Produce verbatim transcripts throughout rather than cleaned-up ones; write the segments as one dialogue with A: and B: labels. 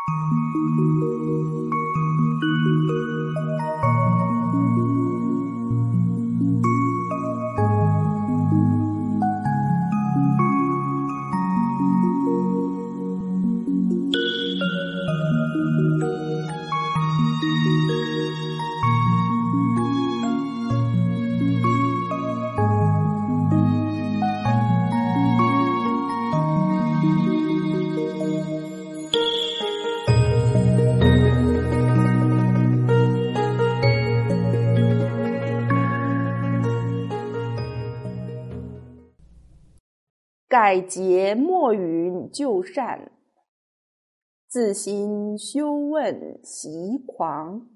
A: 改节莫云就善，自心修问习狂。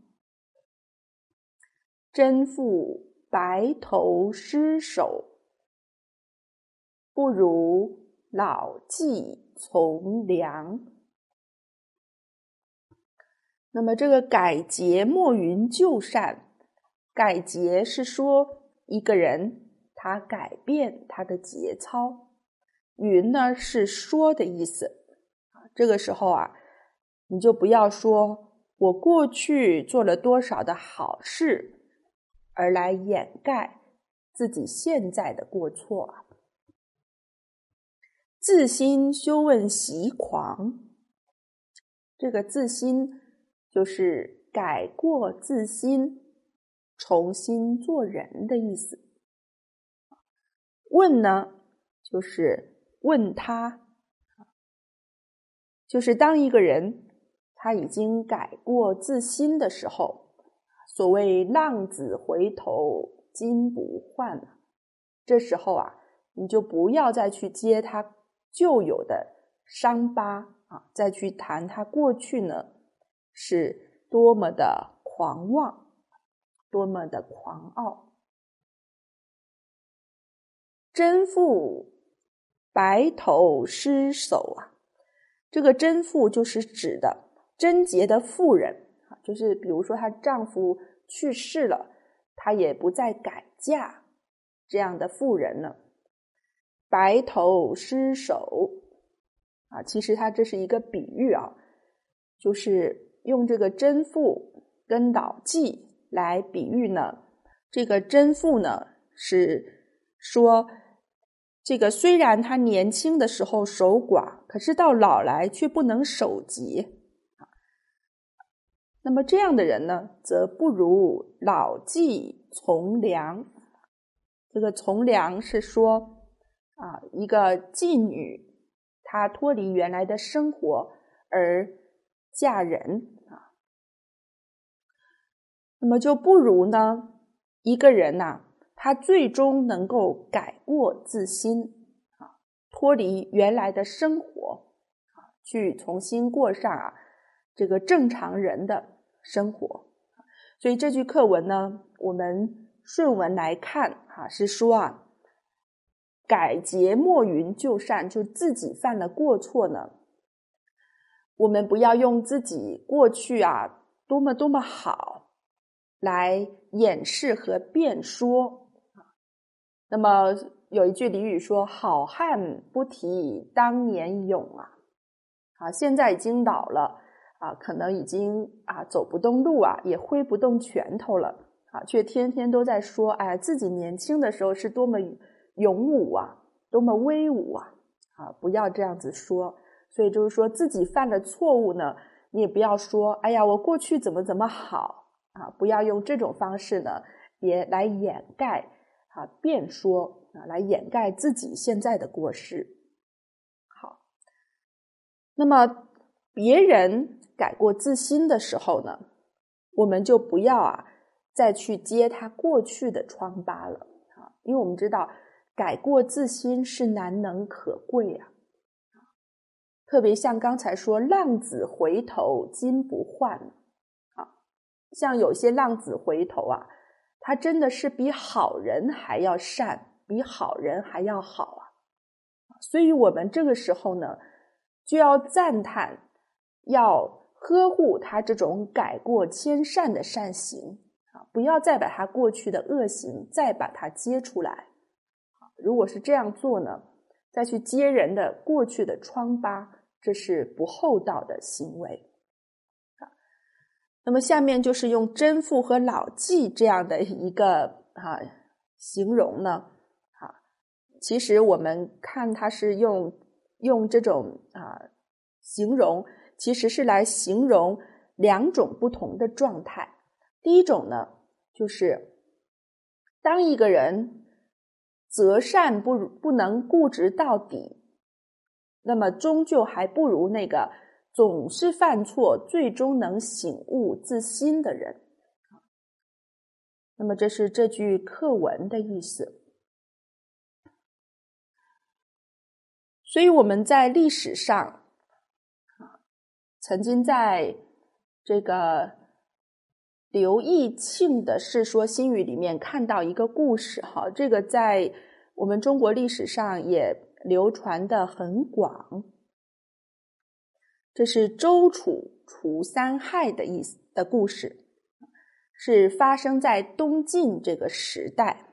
A: 真复白头失手，不如老骥从良。那么这个改节莫云就善，改节是说一个人他改变他的节操，云呢是说的意思。这个时候啊，你就不要说我过去做了多少的好事，而来掩盖自己现在的过错啊。自心修问习狂，这个自心就是改过自新，重新做人的意思。问呢，就是问他，就是当一个人他已经改过自新的时候，所谓浪子回头金不换，这时候啊，你就不要再去接他旧有的伤疤啊，再去谈他过去呢是多么的狂妄，多么的狂傲。真妇白头失手啊，这个真妇就是指的贞洁的妇人，就是比如说她丈夫去世了，她也不再改嫁，这样的妇人呢，白头失手啊，其实它这是一个比喻啊，就是用这个贞妇跟老骥来比喻呢，这个贞妇呢是说这个虽然她年轻的时候守寡，可是到老来却不能守节。那么这样的人呢，则不如老骥从良。这个从良是说啊，一个妓女她脱离原来的生活而嫁人啊。那么就不如呢，一个人呐、啊，他最终能够改过自新啊，脱离原来的生活啊，去重新过上啊这个正常人的生活。所以这句课文呢，我们顺文来看哈、啊，是说啊，改节莫云就善，就自己犯了过错呢，我们不要用自己过去啊多么多么好来掩饰和辩说。那么有一句俚语说，好汉不提当年勇啊，啊，现在已经老了啊，可能已经啊走不动路啊，也挥不动拳头了啊，却天天都在说，哎，自己年轻的时候是多么勇武啊，多么威武啊，啊，不要这样子说。所以就是说自己犯了错误呢，你也不要说，哎呀，我过去怎么怎么好啊，不要用这种方式呢，也来掩盖啊，辩说啊，来掩盖自己现在的过失。好，那么别人改过自新的时候呢，我们就不要啊再去揭他过去的疮疤了啊，因为我们知道改过自新是难能可贵啊。特别像刚才说浪子回头金不换啊，像有些浪子回头啊，他真的是比好人还要善，比好人还要好啊。所以我们这个时候呢，就要赞叹，要呵护他这种改过迁善的善行啊，不要再把他过去的恶行再把它揭出来。如果是这样做呢，再去揭人的过去的疮疤，这是不厚道的行为。 那么下面就是用真父和老纪这样的一个啊形容呢，啊，其实我们看它是用用这种啊形容，其实是来形容两种不同的状态。第一种呢，就是当一个人择善不不能固执到底，那么终究还不如那个总是犯错最终能醒悟自新的人。那么这是这句课文的意思。所以我们在历史上曾经在这个刘义庆的《世说新语》里面看到一个故事，哈，这个在我们中国历史上也流传的很广。这是周楚除三害的意思的故事，是发生在东晋这个时代。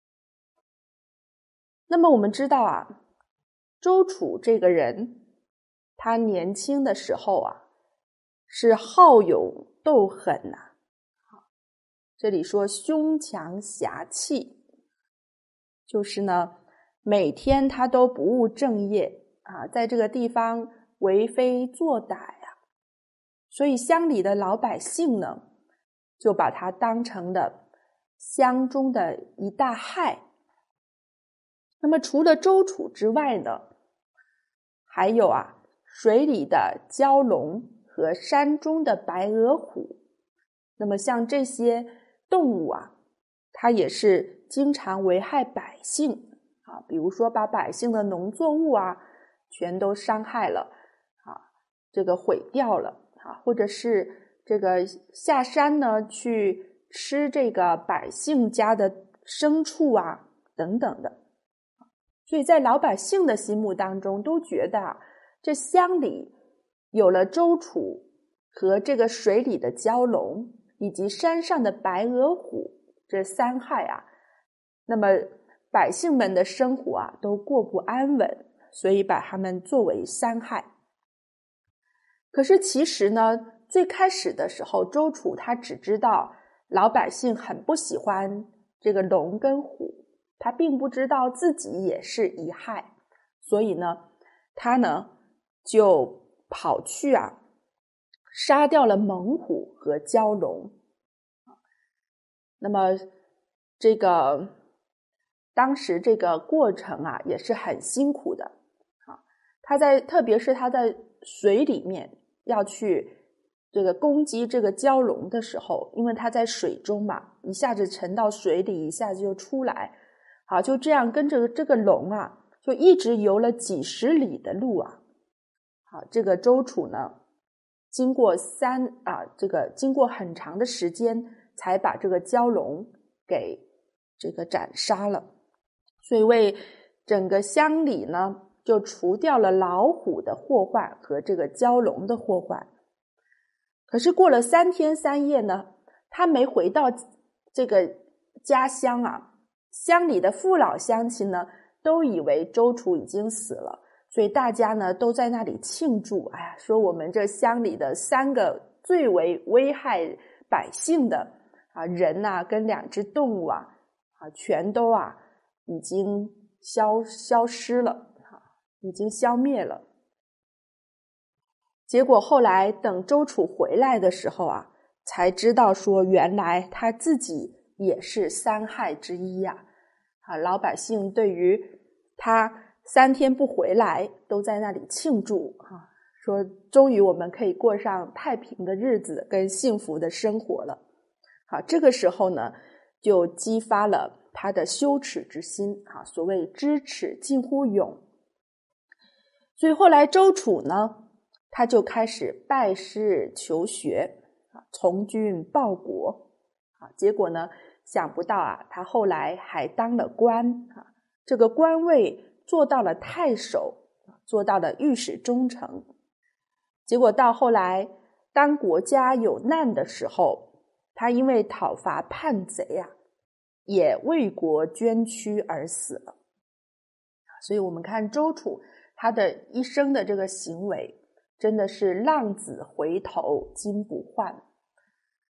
A: 那么我们知道啊，周楚这个人，他年轻的时候啊，是好勇斗狠呐、啊。这里说凶强侠气，就是呢，每天他都不务正业啊，在这个地方为非作歹啊，所以乡里的老百姓呢，就把他当成了乡中的一大害。那么除了周楚之外呢，还有啊，水里的蛟龙和山中的白额虎。那么像这些动物啊，它也是经常危害百姓啊，比如说把百姓的农作物啊全都伤害了啊，这个毁掉了啊，或者是这个下山呢去吃这个百姓家的牲畜啊等等的。所以在老百姓的心目当中都觉得啊，这乡里有了周楚和这个水里的蛟龙以及山上的白额虎这三害啊，那么百姓们的生活啊都过不安稳，所以把他们作为三害。可是其实呢，最开始的时候，周楚他只知道老百姓很不喜欢这个龙跟虎，他并不知道自己也是一害，所以呢，他呢就跑去啊杀掉了猛虎和蛟龙。那么这个当时这个过程啊也是很辛苦的啊，他在特别是他在水里面要去这个攻击这个蛟龙的时候，因为他在水中嘛，一下子沉到水里，一下子就出来，好，就这样跟着这个龙啊就一直游了几十里的路啊。好，这个周楚呢经过三啊这个经过很长的时间才把这个蛟龙给这个斩杀了，所以为整个乡里呢就除掉了老虎的祸患和这个蛟龙的祸患。可是过了三天三夜呢，他没回到这个家乡啊，乡里的父老乡亲呢都以为周楚已经死了，所以大家呢都在那里庆祝，哎呀，说我们这乡里的三个最为危害百姓的啊人啊跟两只动物啊啊全都啊已经消消失了啊，已经消灭了。结果后来等周楚回来的时候啊，才知道说原来他自己也是三害之一呀、啊。啊，老百姓对于他三天不回来都在那里庆祝啊，说终于我们可以过上太平的日子跟幸福的生活了。好，这个时候呢就激发了他的羞耻之心啊，所谓知耻近乎勇。所以后来周楚呢他就开始拜师求学啊，从军报国啊，结果呢想不到啊他后来还当了官啊，这个官位做到了太守，做到了御史中丞。结果到后来当国家有难的时候，他因为讨伐叛贼啊，也为国捐躯而死了。所以我们看周楚他的一生的这个行为真的是浪子回头金不换。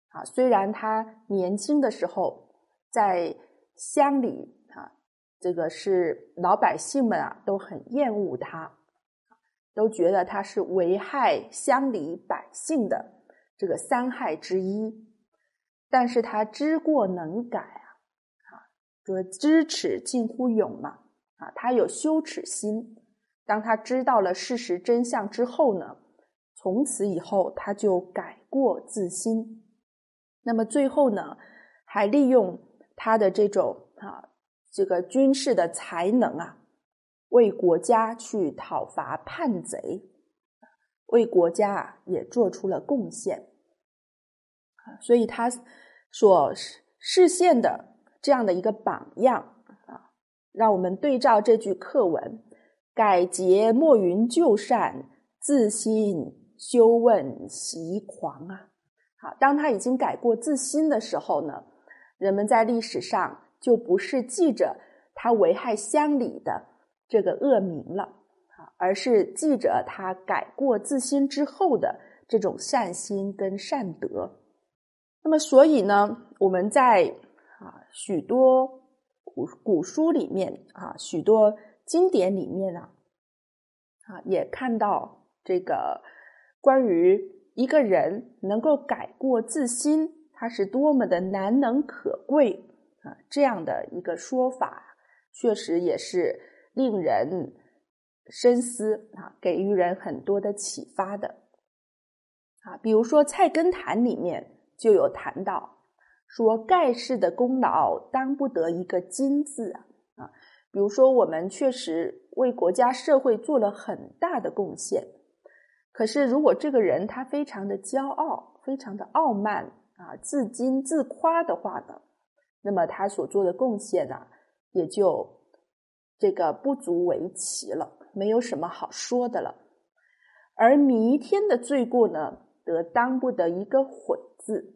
A: 啊，虽然他年轻的时候在乡里啊，这个是老百姓们啊都很厌恶他，都觉得他是危害乡里百姓的这个三害之一。但是他知过能改啊，啊，说知耻近乎勇嘛，啊，他有羞耻心。当他知道了事实真相之后呢，从此以后他就改过自新。那么最后呢，还利用他的这种啊这个军事的才能啊，为国家去讨伐叛贼，为国家啊也做出了贡献。所以他所实现的这样的一个榜样啊，让我们对照这句课文，改节莫云就善，自新休问习狂啊。好，当他已经改过自新的时候呢，人们在历史上就不是记着他危害乡里的这个恶名了，而是记着他改过自新之后的这种善心跟善德。那么所以呢，我们在啊许多古古书里面啊，许多经典里面啊，啊也看到这个关于一个人能够改过自新，他是多么的难能可贵啊，这样的一个说法，确实也是令人深思啊，给予人很多的启发的啊。比如说《菜根谭》里面就有谈到说，盖世的功劳当不得一个金字啊啊。比如说我们确实为国家社会做了很大的贡献，可是如果这个人他非常的骄傲，非常的傲慢啊，自矜自夸的话呢，那么他所做的贡献啊，也就这个不足为奇了，没有什么好说的了。而弥天的罪过呢，得当不得一个悔字，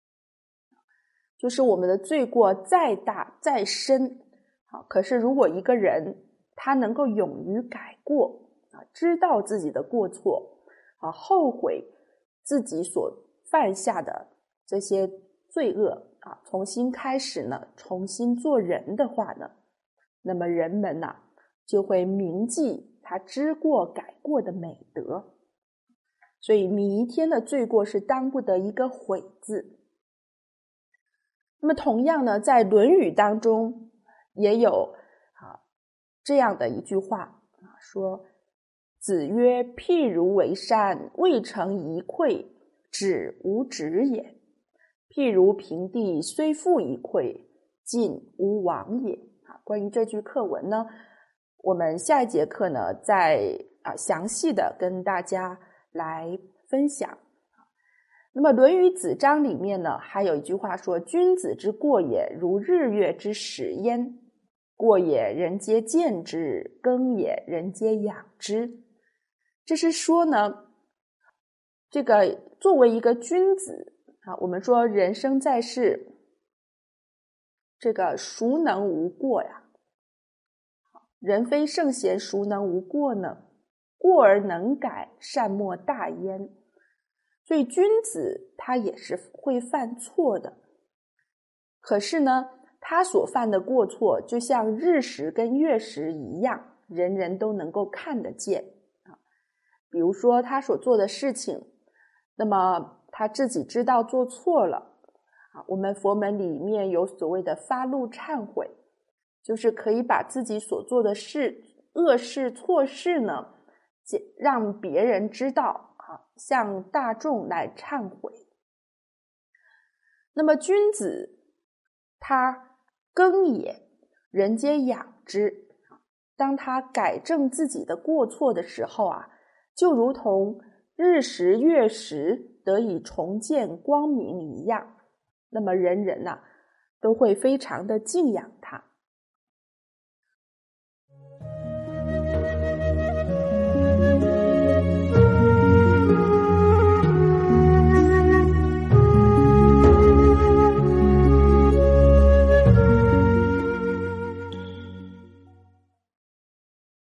A: 就是我们的罪过再大再深，好，可是如果一个人他能够勇于改过啊，知道自己的过错啊，后悔自己所犯下的这些罪恶啊，重新开始呢，重新做人的话呢，那么人们啊就会铭记他知过改过的美德。所以弥天的罪过是当不得一个悔字。那么同样呢，在《论语》当中也有啊这样的一句话啊，说子曰：譬如为山，未成一篑，止无止也；譬如平地，虽覆一篑，进无往也。啊，关于这句课文呢，我们下一节课呢再啊详细的跟大家来分享。那么《论语子章》里面呢，还有一句话说：君子之过也，如日月之始焉。过也，人皆见之；耕也，人皆养之。这是说呢，这个作为一个君子啊，我们说人生在世，这个孰能无过呀？人非圣贤，孰能无过呢？过而能改，善莫大焉。所以君子他也是会犯错的，可是呢，他所犯的过错就像日食跟月食一样，人人都能够看得见啊。比如说他所做的事情，那么他自己知道做错了啊。我们佛门里面有所谓的发露忏悔，就是可以把自己所做的事、恶事、错事呢，让别人知道。向大众来忏悔。那么君子他耕也，人皆养之。当他改正自己的过错的时候啊，就如同日食月食得以重见光明一样，那么人人啊都会非常的敬仰他。